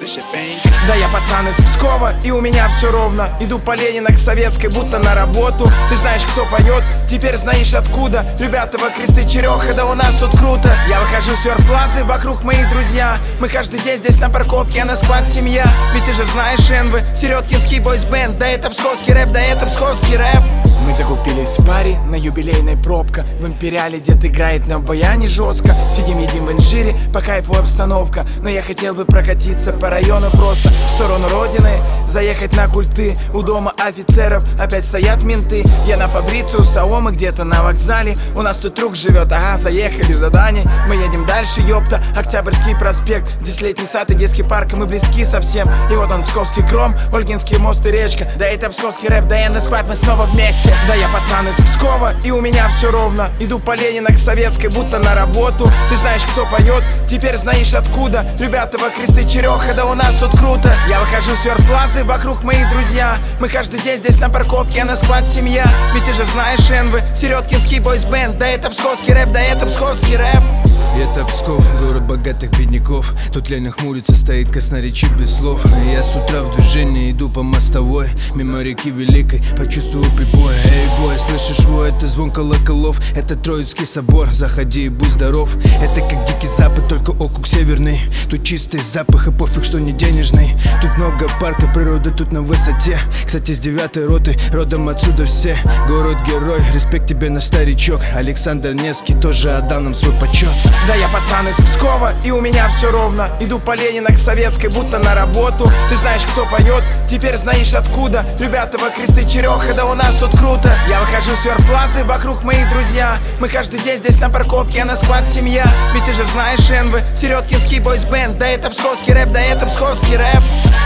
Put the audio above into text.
Да я пацан из Пскова, и у меня все ровно. Иду по Ленина к Советской, будто на работу. Ты знаешь, кто поет, теперь знаешь откуда. Любятово, Кресты, Череха, да у нас тут круто. Я выхожу с Верплазы, вокруг мои друзья. Мы каждый день здесь на парковке, а на склад семья. Ведь ты же знаешь Энвы, Середкинский бойсбенд. Да это псковский рэп, да это псковский рэп. Мы закупились в паре на юбилейной пробка. В Империале дед играет на баяне жестко. Сидим, едим в инжире, по кайфу обстановка. Но я хотел бы прокатиться по району просто в сторону родины, заехать на культы. У дома офицеров опять стоят менты. Я на Фабрицию, Саомы где-то на вокзале. У нас тут друг живет, ага, заехали заданий. Мы едем дальше, ёпта, Октябрьский проспект. Здесь летний сад и детский парк, и мы близки совсем. И вот он, Псковский Кром, Ольгинский мост и речка. Да это псковский рэп, да я на склад, мы снова вместе. Да я пацан из Пскова, и у меня все ровно. Иду по Ленина к Советской, будто на работу. Ты знаешь, кто поет, теперь знаешь откуда. Любятово, Кресты, Череха, да у нас тут круто. Я выхожу с Верплазы, вокруг мои друзьья. Мы каждый день здесь на парковке, а на склад семья. Ведь ты же знаешь Энвы, Середкинский бойсбенд. Да это псковский рэп, да это псковский рэп. Это Псков, город богатых бедняков. Тут Леня хмурится, стоит красноречив без слов. Я с утра в движении иду по мостовой, мимо реки Великой, почувствую прибой. Эй, бой, слышишь вой, это звон колоколов. Это Троицкий собор, заходи и будь здоров. Это как Дикий Запад, только округ северный. Тут чистый запах и пофиг, что не денежный. Тут много парков, природа тут на высоте. Кстати, с 9-й роты, родом отсюда все. Город-герой, респект тебе, наш старичок. Александр Невский тоже отдал нам свой почет. Да я пацан из Пскова, и у меня все ровно. Иду по Ленина к Советской, будто на работу. Ты знаешь, кто поет, теперь знаешь откуда. Любятово, Кресты, Череха, да у нас тут круто. Я выхожу с Верплазы, вокруг мои друзья. Мы каждый день здесь на парковке, а на склад семья. Ведь ты же знаешь Энвы, Середкинский бойсбенд. Да это псковский рэп, да это псковский рэп.